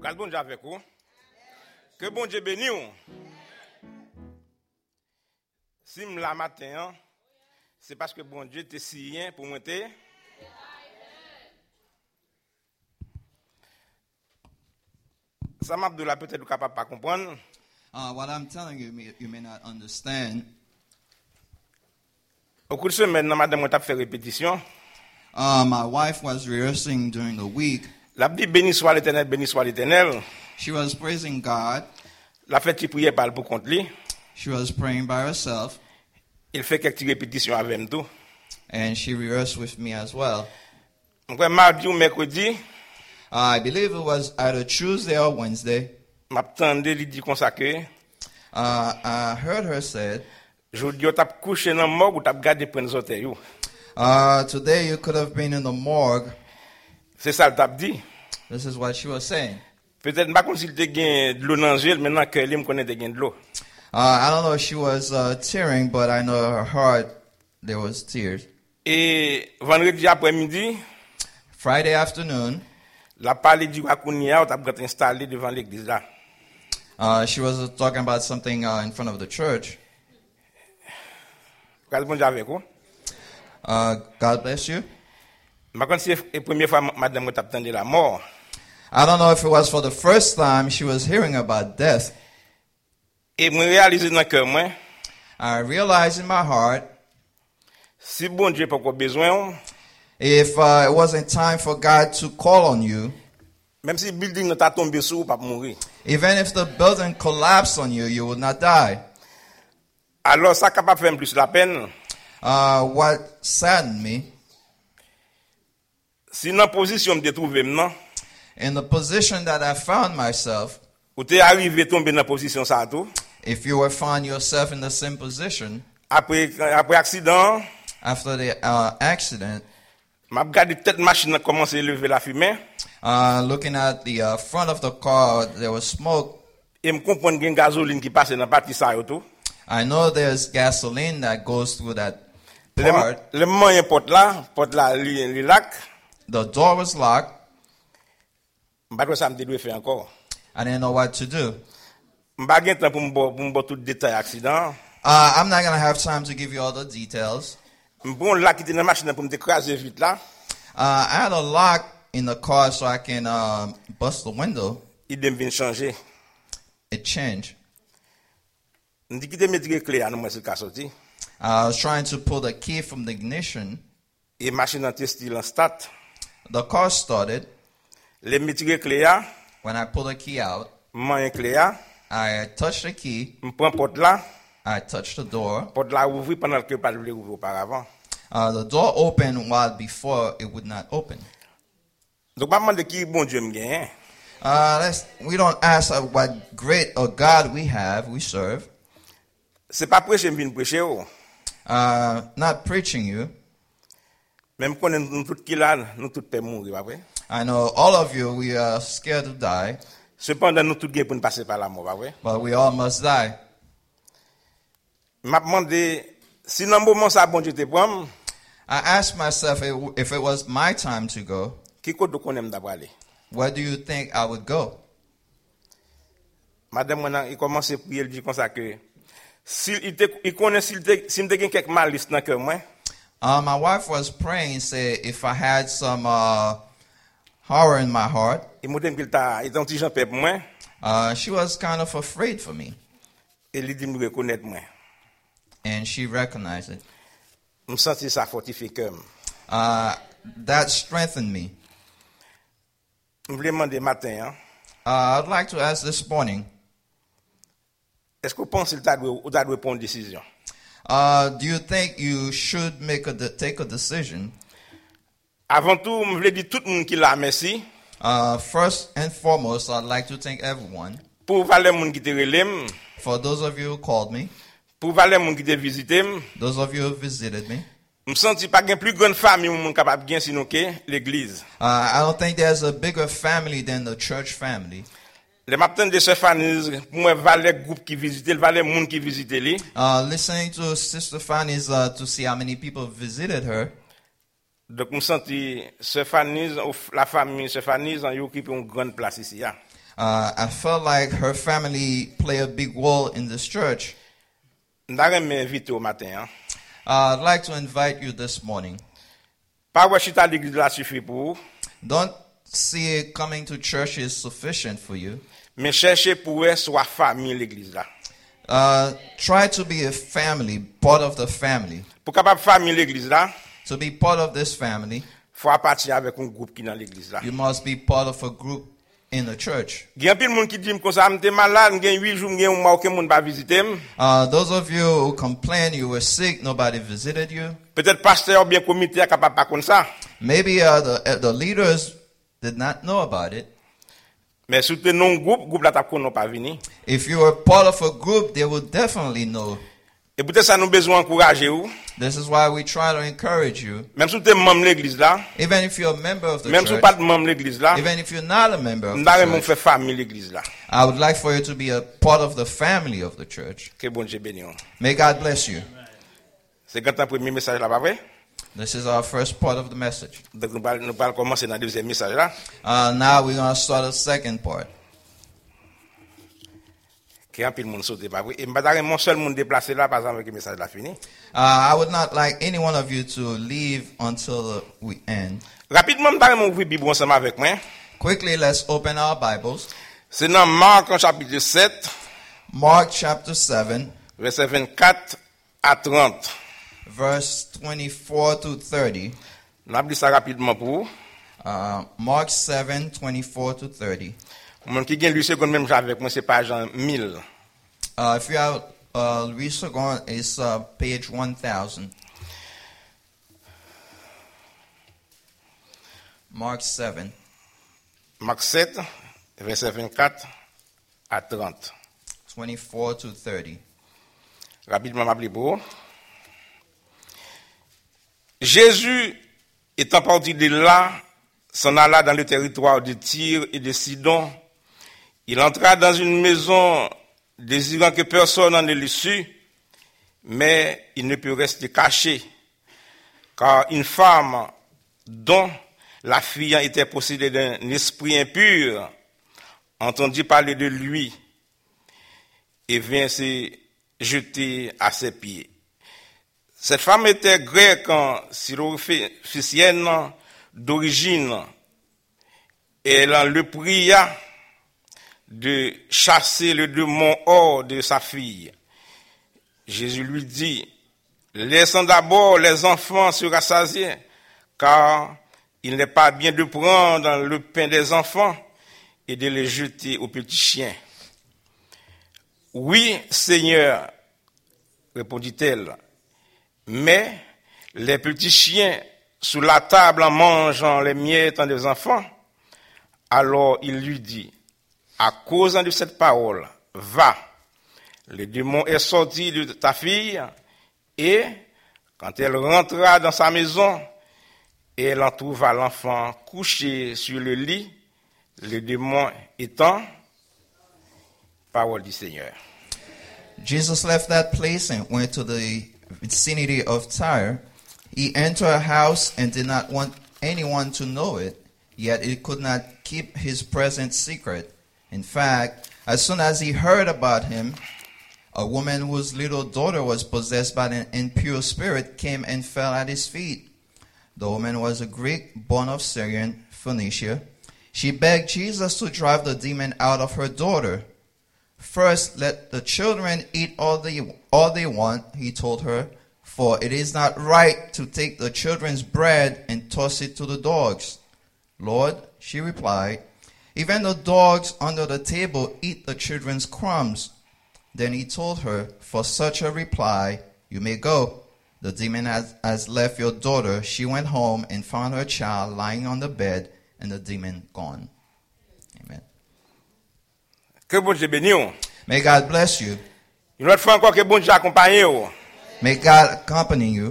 Quel bon Dieu avec vous. Que bon Dieu bénisse. Si je la matin, c'est parce que bon Dieu te sien pour monter. Ça m'a Abdullah peut-être capable pas comprendre. What I'm telling you, you may not understand. Au cours de semaine, madame m'a fait répétition. My wife was rehearsing during the week. La dit béni soit l'Éternel, béni soit l'Éternel. She was praising God. La fait une prière par pour compte lui. She was praying by herself. Il fait quelques répétitions avec nous tout. And she rehearsed with me as well. Donc mardi ou mercredi, I believe it was either Tuesday or Wednesday. m'attendais lui dit comme ça que I heard her say, je dis t'a couché dans morgue ou t'a gardé prendre hotel yo. today you could have been in the morgue. C'est ça t'a dit. This is what she was saying. Peut-être pas comme s'il te gain de l'eau dans gel maintenant que lui me connaît de gain de l'eau. I don't know if she was tearing, but I know her heart, there was tears. Et vendredi après-midi, Friday afternoon, la parler du Akounia ou t'a installé devant l'église là. she was talking about something in front of the church. Quel bon Dieu avec vous. God bless you. Par contre, c'est la première fois madame t'a entendu la mort. I don't know if it was for the first time she was hearing about death. Et moi réaliser dans cœur moi, I realized in my heart, si bon Dieu pas besoin, if it wasn't time for God to call on you, même si building t'a tombé sur ou pas mourir. even if the building collapsed on you, you would not die. Alors ça capable faire plus la peine. What saddened me, Si dans position me trouver maintenant, in the position that I found myself, ou t'es arrivé tomber dans position ça tout, if you were found yourself in the same position après accident, after the accident, m'a regardé tête machine commencer à lever la fumée looking at the front of the car, there was smoke. et me comprendre qu'il y a gasoline qui passe dans partie ça tout. I know there's gasoline that goes through that part. Le moyen porte là li lac, The door was locked. m'pas quoi ça me doit faire encore. I didn't know what to do. M'pas gen temps pour me tout détail accident. I'm not going to have time to give you all the details. M'bon là qui était dans machine pour me écraser vite là, I had a lock in the car so I can bust the window. il dem vinn changer. It changed. M'di qui te mettre clé à nous moi c'est ka sorti. I was trying to pull the key from the ignition. Et machine en still en start. The car started. Les mettre clé à, When I pulled the key out, moyen clé à, I touched the key. m'prend porte là, I touched the door. porte là ouvri pendant que pas le ouvrir auparavant. The door opened while before it would not open. Donc pas demander qui bon Dieu me gagne. We don't ask what great a God we have, we serve. C'est pas prêcher me vinn prêcher ou. Not preaching you. Même qu'on nous tout qui là, nous tout peut mourir pas vrai. I know all of you, we are scared to die, Cependant nous tout gain pour nous passer par la mort pas vrai. but we all must die. M'a demandé si dans moment ça bon Dieu te prend, I asked myself if it was my time to go, qui côté qu'on aime d'avoir aller. where do you think I would go? Madame moi il commence à prier, il dit comme ça que il connaît s'il me gagne quelque malice dans cœur moi, My wife was praying, say if I had some horror in my heart. il m'a dit qu'il t'a il petit Jean peuple moi She was kind of afraid for me, et il dit me reconnaître moi. and she recognized it. Me sentir ça fortifier cœur. That strengthened me. Je voulais demander matin, I'd like to ask this morning, est-ce que vous pensez que tu dois prendre une décision? do you think you should take a decision? Avant tout, je voulais dire tout le monde qui l'a merci First and foremost, I'd like to thank everyone. pour valer monde qui te relève, For those of you who called me, pour valer monde qui te visité. those of you who visited me. Je sens pas gain plus grande famille ou monde capable gain sinon que l'église. I don't think there's a bigger family than the church family. Les matins de Stéphanise, pour moi valer groupe qui visite, valer monde qui visite lui. Listening to Sister Fanny's to see how many people visited her. Donc, je sens Stéphanise, la famille Stéphanise, ont occupé une grande place ici. I felt like her family played a big role in this church. M'ta m'inviter au matin. Hein. I'd like to invite you this morning. Pas ouais chita l'église là suffit pour vous, Don't see coming to church is sufficient for you. mais cherchez pour être soit famille l'église là. Try to be a family, part of the family. Pour capable famille l'église là, To be part of this family, faut appartenir avec un groupe qui dans l'église là. you must be part of a group in the church. Il y a pile monde qui dit comme ça m'étais malade, m'gen 8 jours, m'gen un mois aucun monde pas visiter. Those of you who complain you were sick, nobody visited you. Peut-être pasteur ou bien comité est capable pas comme ça. Maybe the leaders did not know about it. Mais si tu es non groupe là t'a qu'on pas venir. If you were part of a group, they would definitely know. Et peut-être ça nous besoin encourager ou. This is why we try to encourage you. Même si tu es membre de l'église là, Even if you're a member of the même si tu church, pas de membre de l'église là, even if you're not a member of m'ta the mon church, fait famille l'église là. I would like for you to be a part of the family of the church. Que bon Dieu bénisse. May God bless you. C'est quand un premier message là pas vrai? This is our first part of the message. Donc nous allons commencer dans le deuxième message là. Now we're going to start the second part. Qui a pile monde sauter pas vrai? Et m'ta mon seul monde déplacé là par exemple avec le message là fini. I would not like any one of you to leave until we end. Rapidement m'ta mon ouvrir Bible ensemble avec moi. Quickly, let's open our Bibles. C'est dans Marc en chapitre 7, Mark chapter 7, verset 24 à 30. verse 24 to 30. On a dit ça rapidement pour vous. Mark 7, 24 to 30. Mon qui gagne lui seconde même avec moi c'est page 1000. If you have Resogon, it's page 1000. Mark 7. Marc 7, verset 24 à 30. 24 to 30. Rapidement m'appeler pour vous. Jésus étant parti de là, s'en alla dans le territoire de Tyr et de Sidon. Il entra dans une maison désirant que personne n'en le sût, mais il ne peut rester caché, car une femme dont la fille était possédée d'un esprit impur entendit parler de lui et vint se jeter à ses pieds. Cette femme était grecque, syrophécienne d'origine, et elle le pria de chasser le démon hors de sa fille. Jésus lui dit, laissons d'abord les enfants se rassasier, car il n'est pas bien de prendre le pain des enfants et de les jeter aux petits chiens. Oui, Seigneur, répondit-elle, mais les petits chiens sous la table en mangeant les miettes des enfants. Alors il lui dit, à cause de cette parole, va, le démon est sorti de ta fille, et quand elle rentra dans sa maison, elle en trouva l'enfant couché sur le lit, le démon étant, parole du Seigneur. Jesus left that place and went to the vicinity of Tyre. He entered a house and did not want anyone to know it, yet he could not keep his presence secret. In fact, as soon as he heard about him, a woman whose little daughter was possessed by an impure spirit came and fell at his feet. The woman was a Greek born of Syrian, Phoenicia. She begged Jesus to drive the demon out of her daughter. First, let the children eat all they want, he told her, for it is not right to take the children's bread and toss it to the dogs. Lord, she replied, even the dogs under the table eat the children's crumbs. Then he told her, for such a reply, you may go. The demon has left your daughter. She went home and found her child lying on the bed and the demon gone. Amen. Que bon Dieu bénisse. May God bless you. Une autre fois encore que bon Dieu accompagne vous. May God accompany you.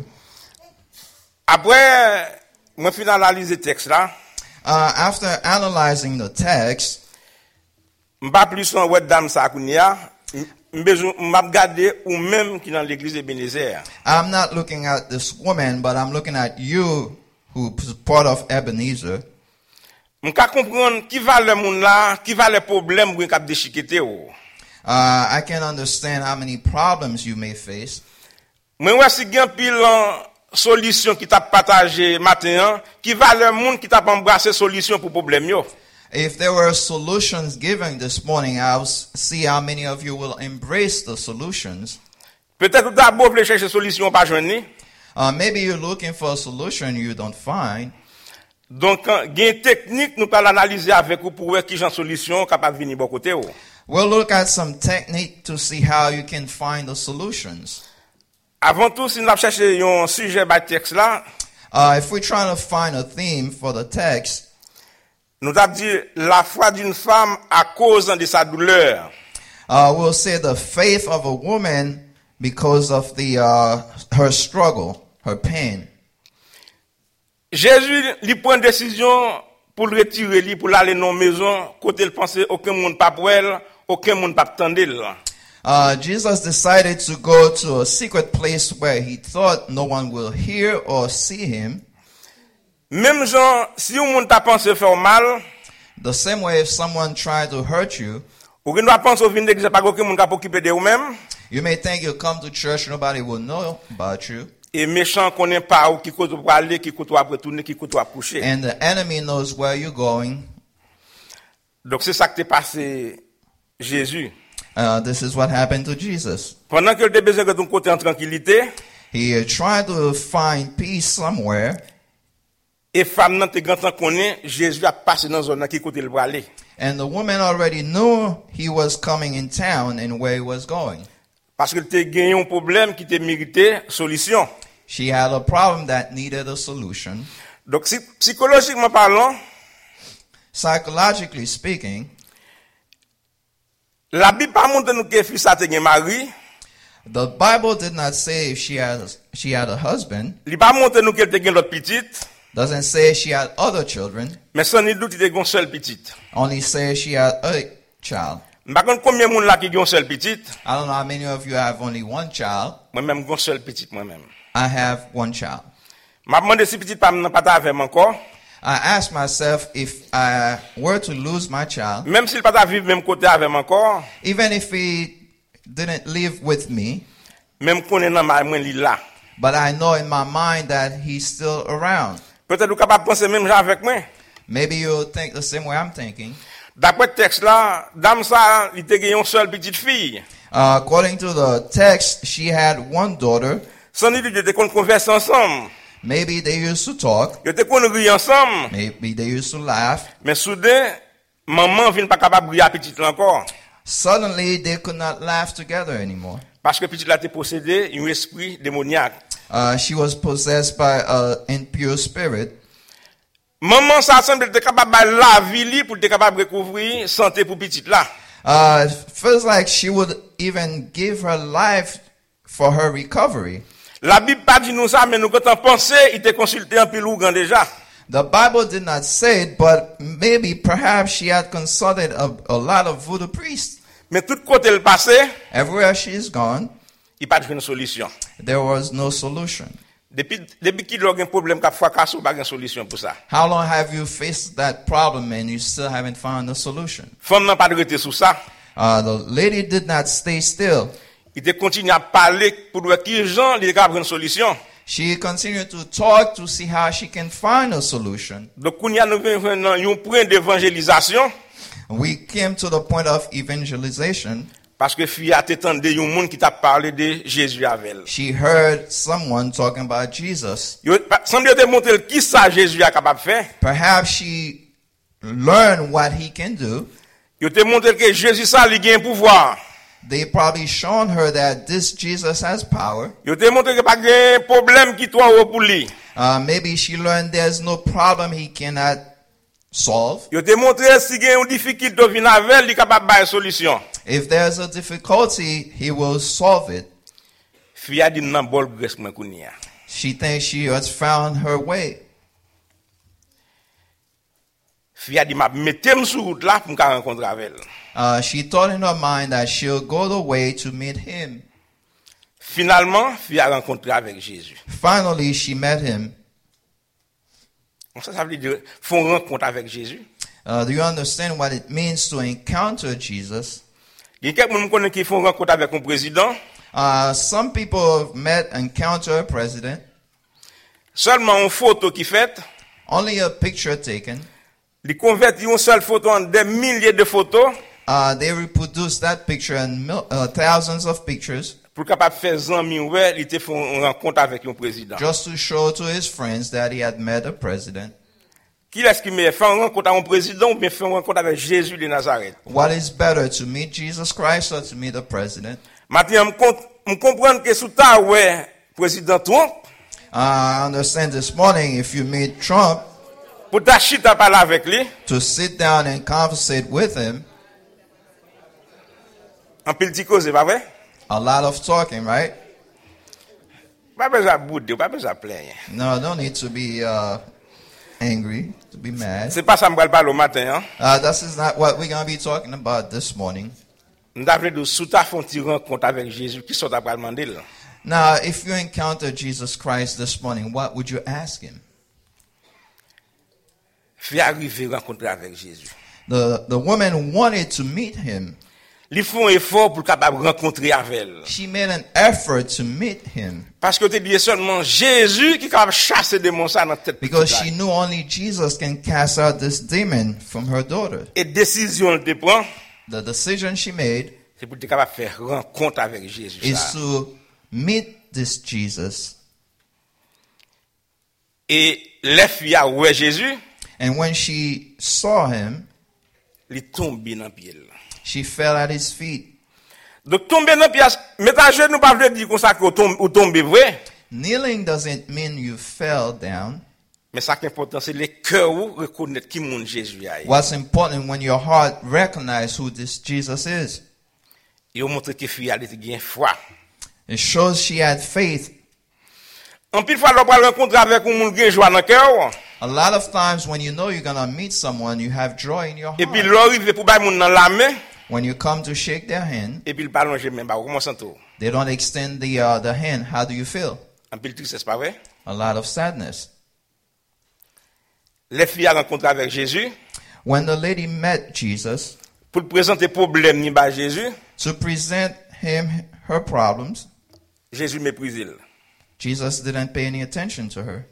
Après, moi finalise le texte là. After analyzing the text, M'pas plus son word dame ça kounia. M'a regarder ou même qui dans l'église de Ebenezer. I'm not looking at this woman, but I'm looking at you who's part of Ebenezer. m'ka comprendre qui va le monde là, qui va les problèmes pour cap déchiqueter ou. I can understand how many problems you may face. Mais ouais si gen pile solution qui t'a partagé matin, qui va le monde qui t'a embrassé solution pour problème yo. If there were solutions given this morning, I'll see how many of you will embrace the solutions. Peut-être d'abord vous chercher solution pas joindre. Maybe you're looking for a solution you don't find. Donc gen technique nous pas analyser avec vous pour voir qui genre solution capable venir bon côté ou. We'll look at some technique to see how you can find the solutions. Avant tout si nous chercher un sujet ba texte là, If we're trying to find a theme for the text, nous avons dit la foi d'une femme à cause de sa douleur. we'll say the faith of a woman because of her struggle, her pain. Jésus lui prend une décision pour le retirer lui pour aller dans maison côté il pensait aucun monde pas pour elle, aucun monde pas attendre. Jesus decided to go to a secret place where he thought no one will hear or see him. Même gens si un monde t'a pensé faire mal, The same way if someone tried to hurt you, ou que nous pensons au vin d'église pas aucun monde capable occuper de vous-même you may think you'll come to church, nobody will know about you. et méchant connaît pas ou qui côté pour aller, qui côté pour retourner, qui côté pour coucher. And the enemy knows where you're going. Donc c'est ça qui t'est passé Jésus. This is what happened to Jesus. Pendant qu'il était besoin de ton côté en tranquillité, He tried to find peace somewhere, et femme nan te grand temps connaît Jésus a passé dans zone qui côté il va aller. and the woman already knew he was coming in town and where he was going. Parce que tu as gagné un problème qui te méritait solution. She had a problem that needed a solution. Donc, psychologiquement parlant, Psychologically speaking, la Bible pas montre nous que fils a te gen mari, the Bible did not say if she had a husband. il pas montre nous qu'elle te gen l'autre petite, Doesn't say she had other children. mais sans ni doute il te gen seule petite. Only say she had a child. Par contre, combien de monde là qui gen seule petite? I don't know how many of you have only one child. Moi-même gen seule petite moi-même. I have one child. M'a demandé si petite pas avec moi encore, I asked myself if I were to lose my child, même s'il pas vivre même côté avec moi encore, even if he didn't live with me, même connaît nan ma moi li là. but I know in my mind that he's still around. Peut-être vous capable penser même genre avec moi. Maybe you'll think the same way I'm thinking. D'après le texte là, dame ça, il te gen une seule petite fille. According to the text, she had one daughter. Sans ni doute, ils te converser ensemble. Maybe they used to talk. Ils te rire ensemble. Maybe they used to laugh. Mais soudain, maman vient pas capable de rire à petite là encore. Suddenly, they could not laugh together anymore. Parce que petite là te possédé un esprit démoniaque. She was possessed by an impure spirit. Maman ça semble être capable de la vie pour être capable de recouvrir santé pour petite là. It feels like she would even give her life for her recovery. La Bible pas dit nous ça, mais nous quand on pensait, il te consulté un peu grand déjà. The Bible did not say it, but maybe perhaps she had consulted a lot of voodoo priests. Mais tout côté le passé, Everywhere she's gone, il pas de une solution. there was no solution. Depuis qu'il y a un problème qu'a fracassé, pas de solution pour ça. How long have you faced that problem and you still haven't found a solution? Femme n'a pas de rester sous ça. The lady did not stay still. Il te continue à parler pour voir qui gens il est capable de une solution. She continued to talk to see how she can find a solution. Donc, nous avons un point d'évangélisation. We came to the point of evangelization. Parce que fille a entendu un monde qui t'a parlé de Jésus avec elle. She heard someone talking about Jesus. Semble te montrer qui ça Jésus est capable de faire. Perhaps she learned what he can do. Il te montre que Jésus ça il a un pouvoir. They probably shown her that this Jesus has power. Il te montre que pas de problème qui toi pour lui. Maybe she learned there's no problem he cannot solve. Il te montre si il y a une difficulté de venir avec elle, il est capable de faire une solution. If there's a difficulty, he will solve it. Fille a dit nan bol grèce moi kounia. She thinks she has found her way. Fille a dit m'a mettem sur route là pour me rencontrer avec elle. She thought in her mind that she'll go the way to meet him. Finalement, fille a rencontré avec Jésus. Finally, she met him. Ça veut dire font rencontre avec Jésus. Do you understand what it means to encounter Jesus? Il y a quelques gens qui font rencontre avec un président. Some people have encounter a president. Seulement une photo qui fait. Only a picture taken. Ils convertent une seule photo en des milliers de photos. They reproduce that picture in thousands of pictures. Pour capable faire amis ouais, il te font une rencontre avec un président. Just to show to his friends that he had met a president. Qui est-ce qui me fait une rencontre avec un président ou bien faire une rencontre avec Jésus de Nazareth? What is better, to meet Jesus Christ or to meet a president? Maintenant, je comprends que sous ta ouais, président Trump. I understand this morning if you meet Trump, Pour ta chita parler avec lui. to sit down and conversate with him, En pile de cause, pas vrai? a lot of talking, right? Pas besoin de bouder, pas besoin de plaindre. No, no need to be angry, to be mad. C'est pas ça que je parle au matin. This is not what we're going to be talking about this morning. Je t'appelle de sous ta font une rencontre avec Jésus qui sont à demander là. Now, if you encounter Jesus Christ this morning, what would you ask him? Fais arriver rencontrer avec Jésus. The woman wanted to meet him. Ils font un effort pour capable rencontrer avec elle. She made an effort to meet him Parce que tu dis seulement Jésus qui est capable de chasser des monstres dans la tête. because she knew only Jesus can cast out this demon from her daughter. Et décision te prend, The decision she made c'est pour être capable de faire rencontre avec Jésus. is Ça. to meet this Jesus. Et les filles a ouais Jésus, And when she saw him, il tombe dans pied. she fell at his feet. Donc tomber dans pied, mettre à genoux pas veut dire comme ça que ou tomber vrai, Kneeling doesn't mean you fell down. mais ça qui est important c'est le cœur ou reconnaître qui mon Jésus a. What's important when your heart recognizes who this Jesus is. Et on montre que fille a été foi. It shows she had faith. En pile fois l'on va rencontrer avec un monde qui joie dans cœur. A lot of times when you know you're going to meet someone, you have joy in your Et puis heart. l'arrive pour bailler monde dans la main, When you come to shake their hand, et puis il parle même pas comment ça tout. they don't extend the hand. How do you feel? En pile tristesse pas vrai? A lot of sadness. Les filles a rencontré avec Jésus When the lady met Jesus, pour présenter problème ni ba Jésus, to present him her problems, Jésus méprise elle. Jesus didn't pay any attention to her.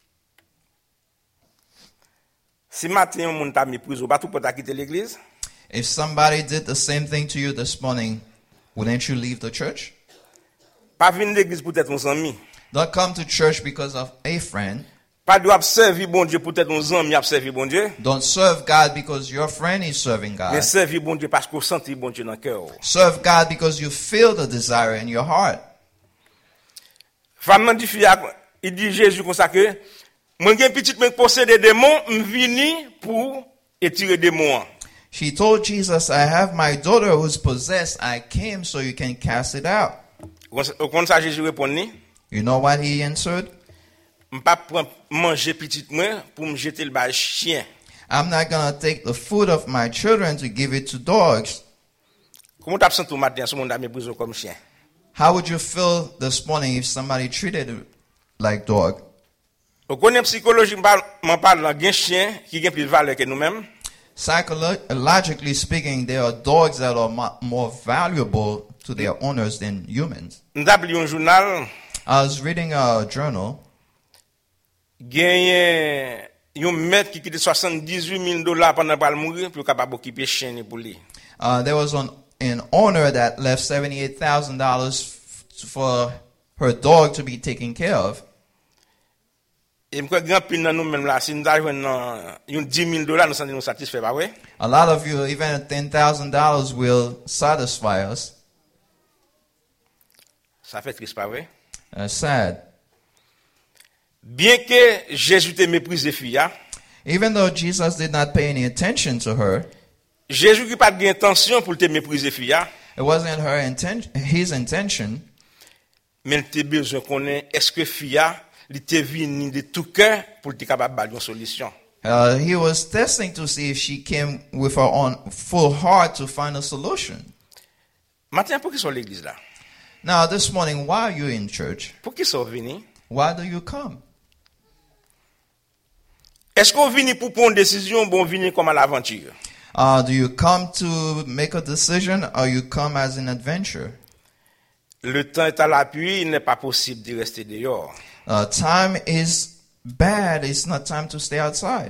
Si matin on t'a méprise ou pas tout pour t'a quitter l'église, If somebody did the same thing to you this morning, wouldn't you leave the church? pas venir l'église pour être un ami. Don't come to church because of a friend. Pas doit servir bon Dieu pour être un ami, a servir bon Dieu, Don't serve God because your friend is serving mais God. servir bon Dieu parce qu'on sentit bon Dieu dans le cœur. Serve God because you feel the desire in your heart. Femme dit fille, il dit Jésus comme ça que moi j'ai petit mais posséder des démons, m'vini pour étirer des démons. She told Jesus, I have my daughter who's possessed. I came so you can cast it out. Comme ça Jésus répondit, You know what he answered? m'pas prendre manger petit moi pour me jeter le bas chien. I'm not going to take the food of my children to give it to dogs. Comment t'as senti au matin ce monde a méprisé comme chien? How would you feel this morning if somebody treated you like dog? On connaît psychologie m'en parle dans un chien qui a plus de valeur que nous-mêmes. Psychologically speaking, there are dogs that are more valuable to their owners than humans. Nous avons lu un journal, I was reading a journal. gagné un maître qui quitte $78,000 pendant qu'il mourir pour capable occuper chien pour lui. There was an owner that left $78,000 for her dog to be taken care of. Et me crois grand pile dans nous même là, si nous avons un $10,000 nous sommes satisfaits pas vrai? A lot of you, even $10,000 will satisfy us. Ça fait triste pas vrai? Sad. Bien que Jésus te méprise fille, Even though Jesus did not pay any attention to her, Jésus qui pas d'intention pour te mépriser fille, it wasn't his intention, mais il te besoin connaître est-ce que fille il te venu de tout cœur pour te capable de une solution. He was testing to see if she came with her own full heart to find a solution. Maintenant pour qui sont l'église là? Now, this morning, why are you in church? Pour qui sont venus? Why do you come? Est-ce qu'on vient pour prendre une décision, bon, venir comme à l'aventure? Do you come to make a decision or you come as an adventure? Le temps est à l'appui, il n'est pas possible de rester dehors. Time is bad. It's not time to stay outside.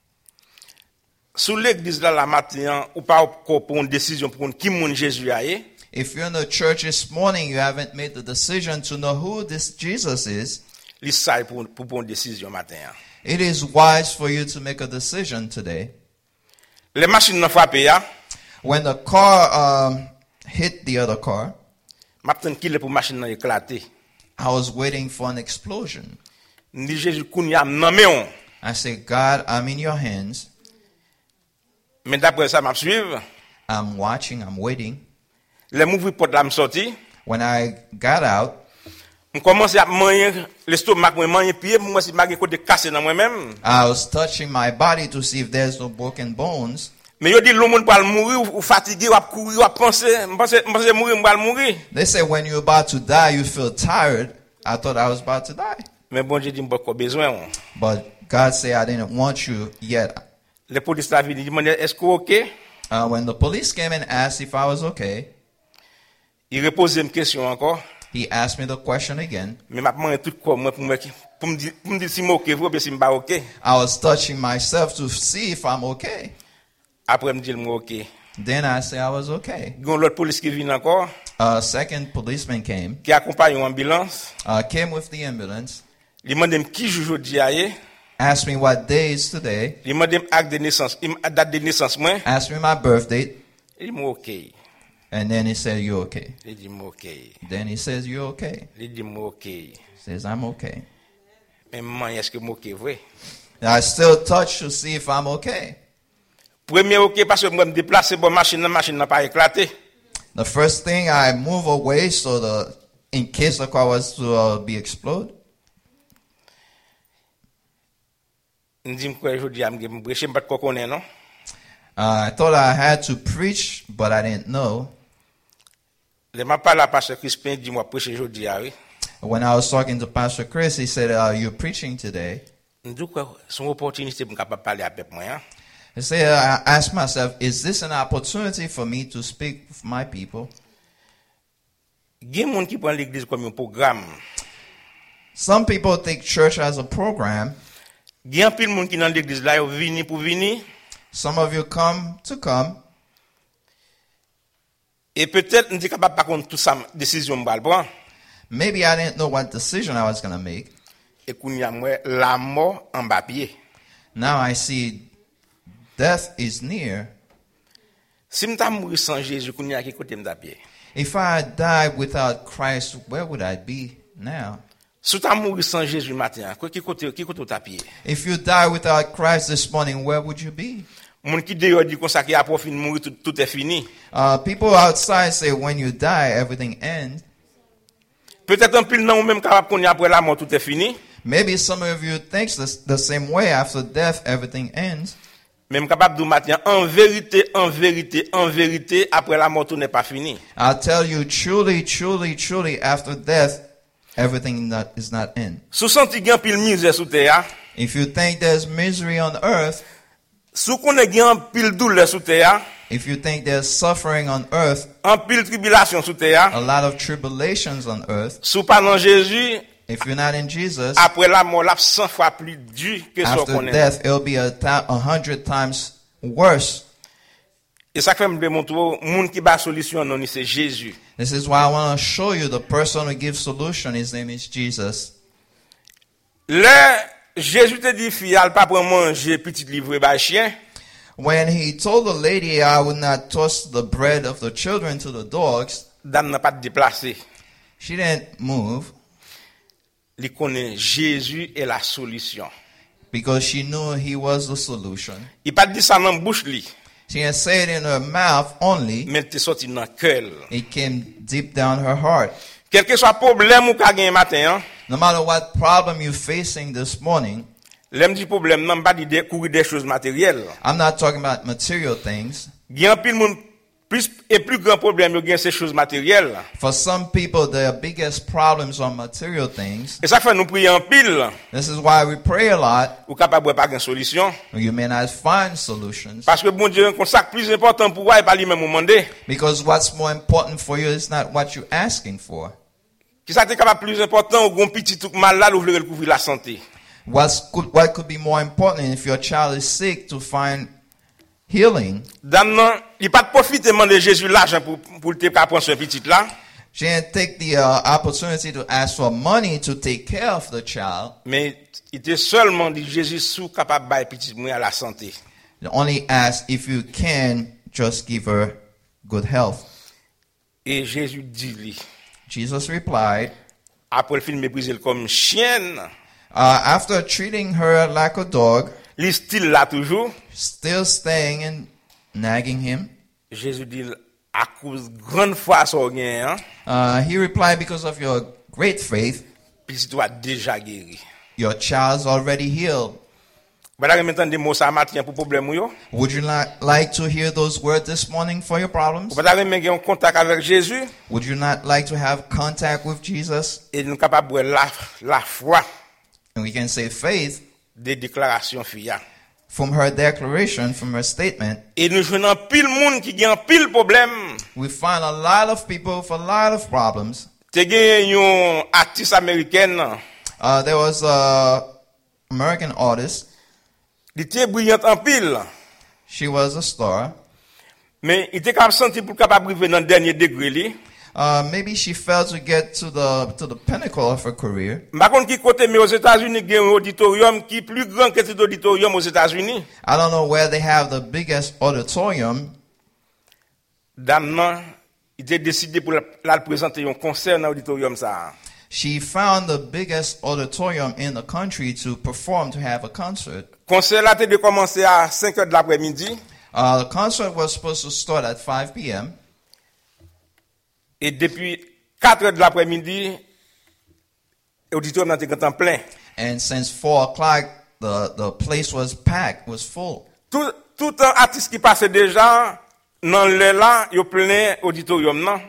Sous l'église là, la matin, ou pas encore pour une décision pour qui mon Jésus a est, If you're in the church this morning, you haven't made the decision to know who this Jesus is, il s'aille pour prendre une décision matin. it is wise for you to make a decision today. Les machines n'ont frappé, ya. When the car hit the other car, M'attend qu'il est pour machine n'a éclaté. I was waiting for an explosion. Ni Jésus kounya nommé on. I said, God, I'm in your hands. Mais d'après ça m'a suivre. I'm watching, I'm waiting. Les m'ouvrir porte là me sorti. When I got out, On commence à manger l'estomac, moi manger pied, moi si m'a côté cassé dans moi-même. I was touching my body to see if there's no broken bones. Mais yo dit le monde va mourir ou fatigué ou courir ou penser, penser mourir va mourir. They say when you're about to die, you feel tired. I thought I was about to die. Mais bon Dieu dit m'pas quoi besoin. But God said, I didn't want you yet. Les policiers là viennent demander est-ce que OK? When the police came and asked if I was okay, Il repose une question encore. he asked me the question again. Mais m'a demandé tout quoi moi pour me dire si moi OK ou bien si m'pas OK. I was touching myself to see if I'm okay. Après me dit moi OK. Then I said I was okay. Gon l'autre police qui vient encore A second policeman came, qui accompagne une ambulance. came with the ambulance, Il m'a demandé qui jour aujourd'hui aille. asked me what day is today, Il m'a demandé acte de naissance, date de naissance moi. asked me my birth date, Il dit OK. and then he said, you okay? Il dit OK. Then he says, you okay? Il dit OK. He says, I'm okay. Mais maman, est-ce que moi OK vrai? I still touch to see if I'm okay. Premier OK parce que moi me déplacer bon machine n'a pas éclaté. The first thing, I move away so in case the car was to be explode. On dit quoi aujourd'hui à me prêcher pas quoi connaît non? I thought I had to preach, but I didn't know. Le m'a parlé à pasteur Crispin dit moi prêcher aujourd'hui oui. When I was talking to Pastor Chris, he said, you're preaching today. On dit quoi son opportunité pour capable parler avec moi hein? I said, I asked myself, is this an opportunity for me to speak with my people? Gen monde qui prend l'église comme un programme. Some people take church as a program. Gen pile monde qui dans l'église là yo vini pour venir Some of you come to come. et peut-être on dit capable pas contre tout ça décision m'bal prendre Maybe I didn't know what decision I was going to make. et kounya moi la mort en bas pied. Now I see death is near. Si m'ta mourir sans Jésus kounya qui côté m'ta pied. If I died without Christ, where would I be now? Si t'as mourir sans Jésus matin, qui côté ta pied? If you die without Christ this morning, where would you be? Moun qui dehors dit comme ça qui a profit de mourir tout est fini. People outside say when you die, everything ends. Peut-être un pile non même capable qu'on y après la mort tout est fini. Maybe some of you think the same way. After death, everything ends. Même capable de matin en vérité après la mort tout n'est pas fini. I'll tell you truly, truly, truly, after death, everything is not end. Sous senti gen pile misère sous terre, If you think there's misery on earth, sous connaît gen pile douleur sous terre, if you think there's suffering on earth, en pile tribulation sous terre, a lot of tribulations on earth, sous pas dans Jésus, if you're not in Jesus, après la mort la 100 fois plus dur que ce qu'on after connaît. death, it'll be 100 times worse. Et ça fait me démontrer monde qui ba solution non c'est Jésus. This is why I want to show you the person who gives solution. His name is Jesus. Là Jésus te dit fille, elle pas pour manger petit livre ba chien. When he told the lady, I would not toss the bread of the children to the dogs, Dame n'a pas de déplacer. she didn't move Il connaît Jésus est la solution. because she knew he was the solution. Il pas dit ça dans bouche li, She didn't say it in her mouth only. mais il te sorti dans cœur. It came deep down her heart. Quel que soit problème ou ka gen matin, hein, No matter what problem you're facing this morning, l'aime du problème non pas de courir des choses matérielles. I'm not talking about material things. Gen pile moun Plus et plus grand problème yo gen ces choses matérielles. For some people, their biggest problems are material things. Et ça fait nous prier en pile. This is why we pray a lot. Ou capable pas une solution. You may not find solutions. Parce que bon Dieu, ça plus important pour moi et pas lui-même au demander. Because what's more important for you is not what you're asking for. Qui ça t'est capable plus important ou gon petit tout mal là, l'ouvrir le couvrir la santé. What could be more important if your child is sick to find healing? Dame non, il pas de profiter demander Jésus l'argent pour te prendre soin petit là. She didn't take the opportunity to ask for money to take care of the child. Mais il était seulement dit Jésus sous capable bailler petit moi à la santé. They only asked if you can just give her good health. Et Jésus dit lui, Jesus replied, après le film mépriser comme chienne, after treating her like a dog, il style là toujours. still staying and nagging him, Jésus dit à cause grande foi so gain, he replied, because of your great faith, petit toi déjà guéri. your child's already healed. Voilà maintenant des mots ça matin pour problème yo. Would you not like to hear those words this morning for your problems? Voilà même en contact avec Jésus Would you not like to have contact with Jesus? et nous capable la foi And we can say faith des déclarations fia. from her declaration, from her statement. Et nous jouons pile monde qui gagne pile problème. We find a lot of people with a lot of problems. Te gagne yon artiste américaine, There was a American artist. il était brillante en pile, She was a star. mais il était capable senti pour capable arriver dans le dernier degré li. Maybe she failed to get to the pinnacle of her career. Par contre qui côté mais aux États-Unis il y a un auditorium qui est plus grand que cet auditorium aux États-Unis. I don't know where they have the biggest auditorium. Dame nan, il était décidé pour la présenter un concert dans l'auditorium ça. She found the biggest auditorium in the country to perform, to have a concert. Concert là était de commencer à 5h de l'après-midi The concert was supposed to start at 5 p.m. et depuis 4h de l'après-midi l'auditorium était en plein. And since 4 o'clock, the place was packed, was full. Tout un artiste qui passait déjà dans le là, il plein auditorium non.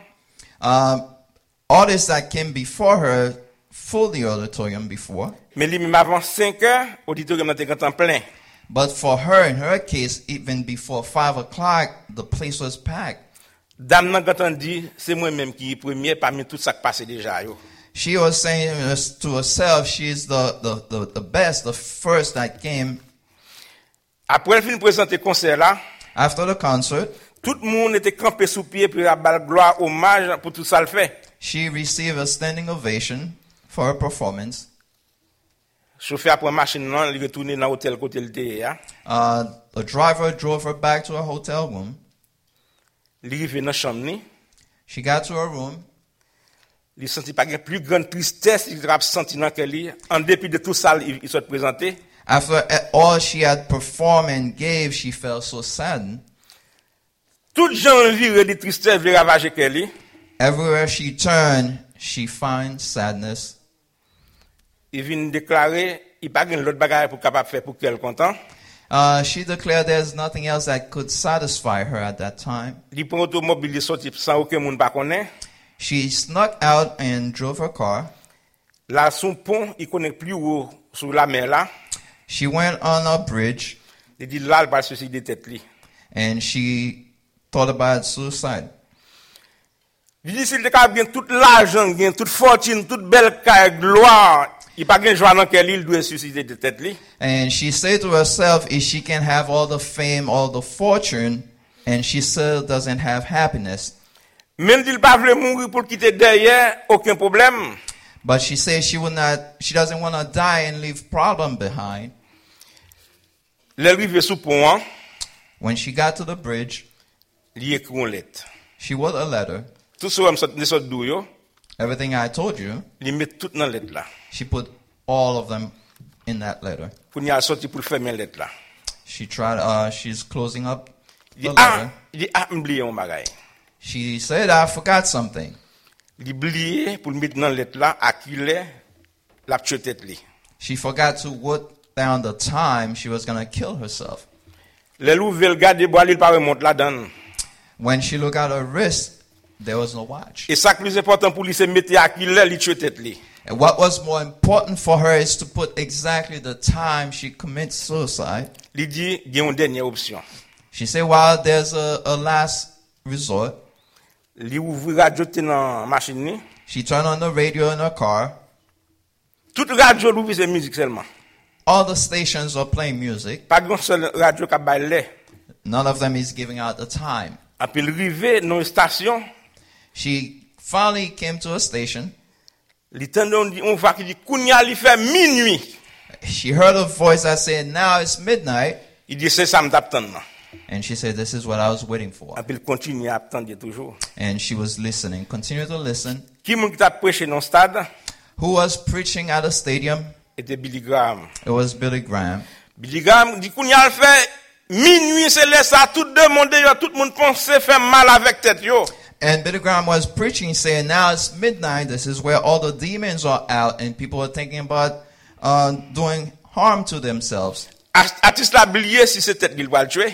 Artists that came before her filled the auditorium before. Mais lui même avant 5h, l'auditorium était en plein. But for her, in her case, even before 5 o'clock, the place was packed. Dame nan quand on dit c'est moi-même qui est premier parmi tout ça qui passait déjà yo. She was saying to herself, she's the best, the first that came. Après le film présenté concert là, After the concert, tout le monde était campé sous pied pour la gloire, hommage pour tout ça le fait. she received a standing ovation for her performance. Chauffeur après machine non, il retourné dans l'hôtel côté le était. The driver drove her back to her hotel room. Il arrivé dans chambre ni, She got to her room. il sentit pas une plus grande tristesse, il a senti dans qu'elle en dépit de tout ça il s'est présenté. After all she had performed and gave, she felt so saddened. Toute gens virent de tristesse veut ravager qu'elle. Everywhere she turned, she finds sadness. Il vient déclarer, il pas gagne l'autre bagarre pour capable faire pour qu'elle content. She declared there's nothing else that could satisfy her at that time. Il prend automobile il sorti sans aucun monde pas connaît. She snuck out and drove her car. Là son pont, il connaît plus haut sur la mer là. She went on a bridge Il dit là il va se suicider tête li. and she thought about suicide. Il dit s'il te capable gagne tout l'argent, gagne toute fortune, toute belle gloire, il pas gagne joie dans quelle il doit se suicider de tête li. And she said to herself, if she can have all the fame, all the fortune, and she still doesn't have happiness. Même s'il pas veut mourir pour quitter derrière, aucun problème. But she says she doesn't want to die and leave problem behind. L'arrivée sous pont, When she got to the bridge, il écrit une lettre. she wrote a letter. Tout ce qui sort d'où yo, Everything I told you, il met tout dans lettre là. she put all of them in that letter. Pour y aller sorti pour fermer lettre là. She tried, she's closing up Il the dit letter. il dit m'oublier un bagage. She said, I forgot something. Il oublié pour mettre dans lettre là à qui la tuer tête li. She forgot to put down the time she was going to kill herself. Les loups veulent garder bois il pas remonte là dedans. When she looked at her wrist, there was no watch. Et ça qui est plus important pour lui, c'est mettre à qui là, lui tuer tête li. And what was more important for her is to put exactly the time she commits suicide. Il dit, il y a une dernière option. She said, well, there's a last resort. Il ouvre radio dans machine ni. She turned on the radio in her car. Toute radio l'ouvre c'est musique seulement. All the stations are playing music. Pas grand seul radio qui baille. None of them is giving out the time. Après il rive dans une station, She finally came to a station. il tendait on voit qui dit kounya li fait minuit. She heard a voice that said, now it's midnight. Il dit c'est ça m'attendre. And she said, this is what I was waiting for. Après il continue à attendre toujours. And she was listening, continued to listen. Qui moun qui t'a prêché dans stade Who was preaching at a stadium? était Billy Graham. It was Billy Graham. Billy Graham dit kounya le fait minuit c'est là ça tout demander tout le monde pense faire mal avec tête yo. And Billy Graham was preaching, saying, now it's midnight. This is where all the demons are out, and people are thinking about doing harm to themselves. Artiste la oublié si c'est tête qu'il va le tuer.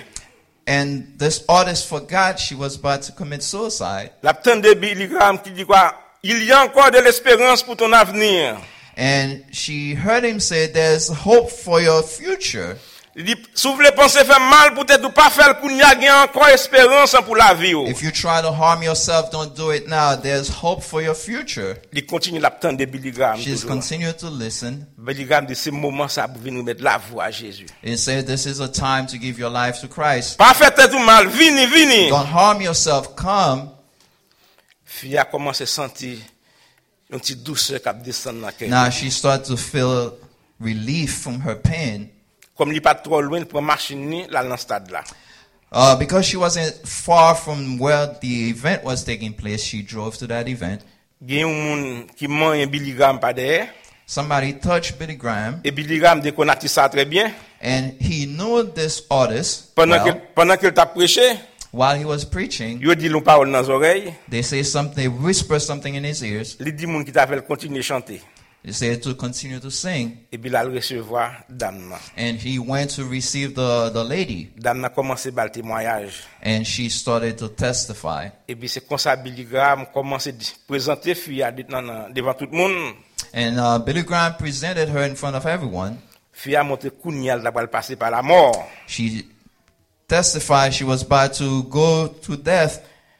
And this artist forgot she was about to commit suicide. L'attente de Billy Graham qui dit quoi? Il y a encore de l'espérance pour ton avenir. And she heard him say, there's hope for your future. Il dit, si vous voulez penser faire mal, peut-être ou pas faire pour n'y a encore espérance pour la vie. If you try to harm yourself, don't do it now. There's hope for your future. Il continue l'attente de Billy Graham. She's continued to listen. Billy Graham dit, c'est le moment ça pour venir mettre la voix à Jésus. It said, this is a time to give your life to Christ. Pas faire tout mal, vini. Don't harm yourself. Come. Fille a commencé à sentir une petite douceur qui descend dans le cœur. Now she started to feel relief from her pain. Comme il n'est pas trop loin pour machine là dans stade là. Because she wasn't far from where the event was taking place, she drove to that event. Il y a un monde qui mange Billy Graham pas derrière. Somebody touched Billy Graham, Et Billy Graham déconnecte ça très bien. and he knew this artist Pendant qu'il t'a prêché, while he was preaching. il dit une parole dans les oreilles. They say something, they whisper something in his ears. Il dit moun qui t'a fait continuer à chanter. They say to continue to sing, Et puis il a recevoir dame. and he went to receive the lady, Dame a commencé à témoignage. and she started to testify. Et puis c'est comme ça Billy Graham commencé à présenter fille devant tout le monde. And Billy Graham presented her in front of everyone. Fille a montré kounyal la va passer par la mort. She testified she was about to go to death,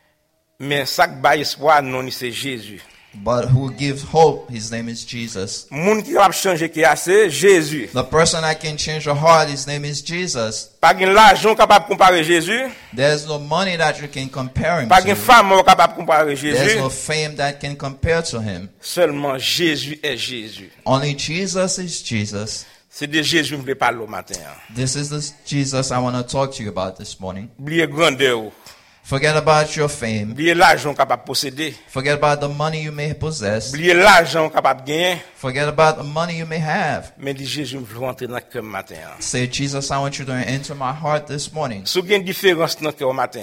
Mais ça qui ba espoir non c'est Jésus. but who gives hope, his name is Jesus. Moun qui va changer qui a c'est Jésus. The person that can change your heart, his name is Jesus. Pas gen l'argent capable comparer Jésus. There's no money that you can compare him Pas gen to. femme capable comparer There's Jésus. no fame that can compare to him. Seulement Jésus est Jésus. Only Jesus is Jesus. C'est de Jésus que je veux parler au matin. This is the Jesus I want to talk to you about this morning. Oubliez grandeur. Forget about your fame. Oubliez l'argent capable de posséder. Forget about the money you may possess. Oubliez l'argent capable de gagner. Forget about the money you may have. Mais dit Jésus, je veux rentrer dans le cœur matin. Say, Jesus, I want you to enter my heart this morning. Si vous avez une différence dans le cœur matin.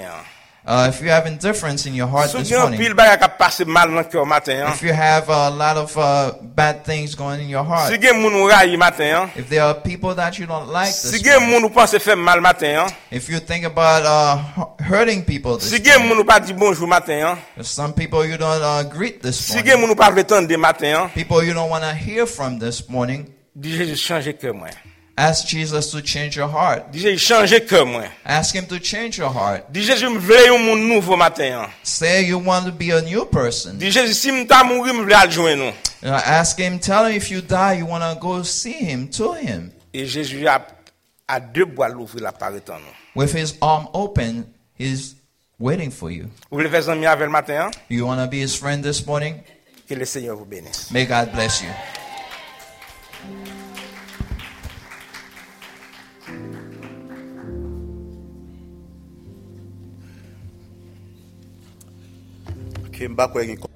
If you have indifference in your heart Si this vous avez un morning, pile bagage qui passe mal dans le cœur matin. if you have a lot of bad things going in your Si heart, vous avez moun raille matin. if there are people that you don't like Si this vous avez morning, moun pense faire mal matin. if you think about hurting people Si this vous avez morning, moun pas dire bonjour matin. there's some people you don't greet this Si vous avez morning, moun pas attendre matin. people you don't want to hear from this morning, Dis Jésus changer cœur moi. ask Jesus to change your heart. Dis Jésus changer cœur moi. Ask him to change your heart. Dis Jésus me veux un monde nouveau matin. Say you want to be a new person. Dis Jésus si m'ta mourir me veux adjoindre nous. Ask him, tell him if you die, you want to go see him, to him. Et Jésus a deux bois l'ouvrir la paraît en nous. With his arm open, he's waiting for you. Vous voulez faire ami avec le matin? You want to be his friend this morning? Que le Seigneur vous bénisse. May God bless you. Came back when